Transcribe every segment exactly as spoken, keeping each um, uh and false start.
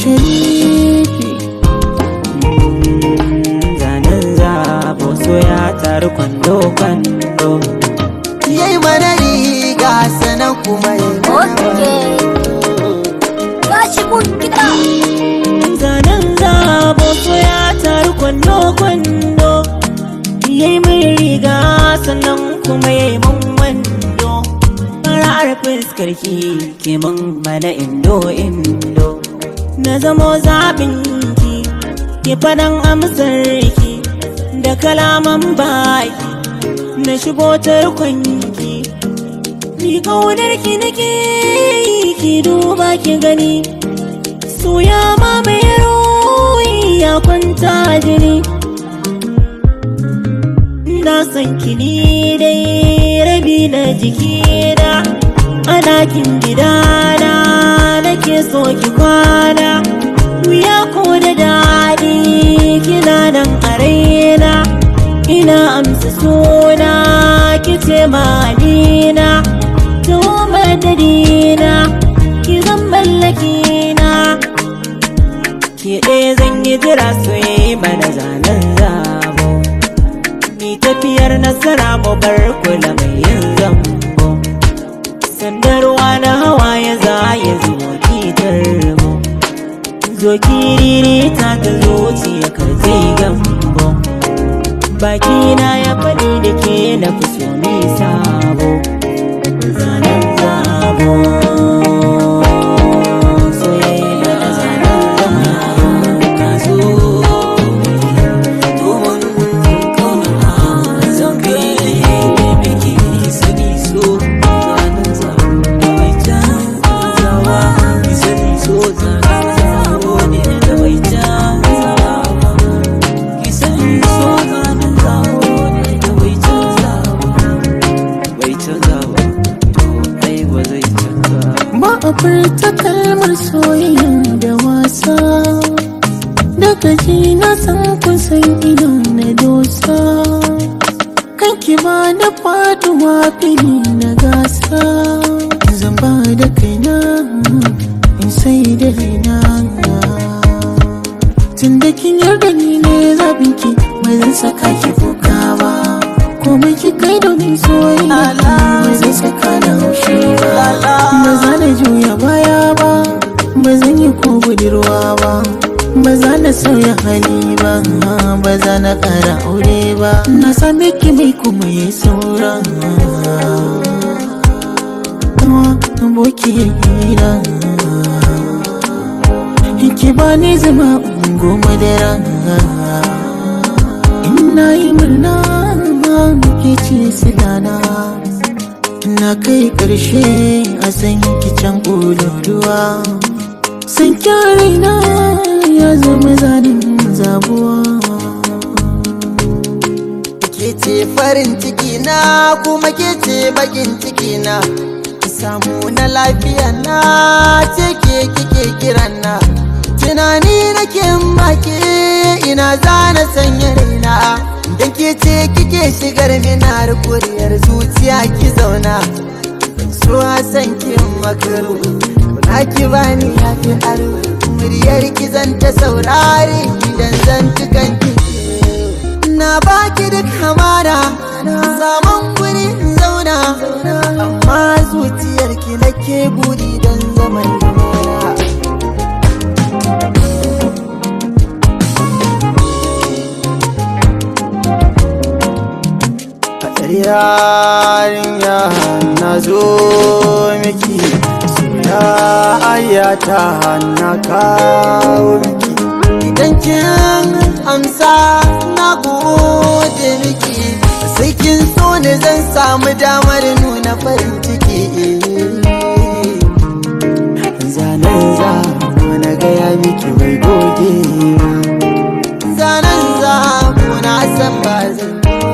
sharifi. Zanen zabo so ya taru kwando-kwando, Yayi mana riga sanan kuma yayi Okay. Gashi mun gida. zanen zabo so ya taru kwando-kwando, yayi mai riga sannan kuma yayi mun wando. Fara'ar fuskarki ke mun mana indo-indo, na zamo zaɓinki ke faɗan amsarki da kalaman baki, na shigo tarkonki. Ni ƙaunarki nake yi, ki duba ki gani, so ya mamaye ruhi ya kwanta jini. Na san ki ni dai rabi na jikina, a ɗakin gidana nake so ki kwana. Wuya ko da daɗi kina nan a raina, ina amsa suna ki ce malina. Taho madadina ki zan mallakina, ki ɗaya zan yi jira so yayi mana zanen zabo. Ni tafiyar nasara mu bar kula mai yin zambo, sandarwa na hawaye za ya zo kitar mu. Zo kiriri ta ta zuciya ka zai gambo, bakina ya faɗi da ke na fi so mi sabo. Zanen zabo soyayya da zanen zabo, ka zo domin kauna zan kai da biki sani so. Zanen zabo mai canzawa, ki sani so. Zanen zabo ne da mai canzawa, ki sani so. Zanen zabo ne da mai canzawa, mai canzawa to ai ba zai canza. Ba a furta kalmar soyayya da wasa, daga ji na san kun san ido na dosa. Kanki ba da faduwa fili na gasa, zan ba da kaina in sai da raina. Tun da kin yarda ni ne zaɓinki, ba zan saka ki kuka ba. Komai ki kai domin soyayya, ba zai saka na haushi ba. Ba za na juya baya ba, ba zan yi ko budurwa ba. Ba za na sauya hali ba, ba za na ƙara aure ba. Na same ki mai kuma ya saura, aboki hira. Ki ba ni zama ungo madara, ina yi murna ke ce silana. Na kai ƙarshe a san ki can ƙololuwa, san raina ya zama zanen zabuwa. Ke ce farin ciki na kuma ke ce bakin ciki na, ki samu na lafiya na ce ke kike kiran na. Tunani nake make ina zana sanya raina, dan ke ce kike shigar minar kuriyar zuciya ki zauna. So a san ki makaru, kuna ki bani yafi aro, muryar ki zan ta saurare idan zan tukan ki. Na baki duk hamada, zaman guri zauna, amma zuciyar ki nake buri dan zaman lumana. Yarinya na zo miki, soyayya na kawo miki. Idan kin amsa na gode miki, sai kin so ne zan samu damar nuna farin ciki. Zanen zabo na gaya miki bai goge ba, zanen zabo na san ba zan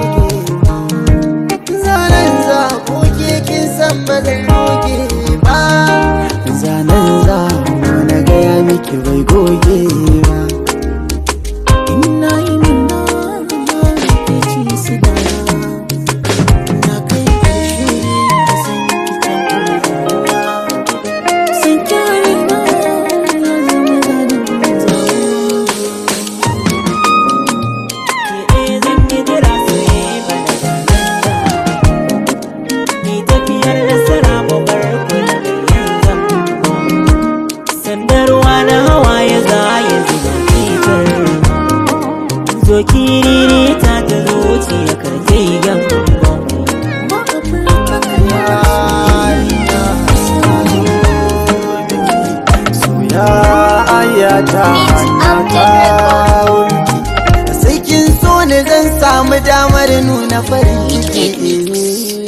ba zai goge ba. Zanen zabo na gaya miki bai goge ba. Ina yi nuna ke ci su da na kai ƙarshe a san ki can ƙololuwa. San kyari na ya zama zanen zo kiriri ta ta zuciya karfe gyambo. Soya ayata ta sai kin so ne zan samu damar nuna farin ciki.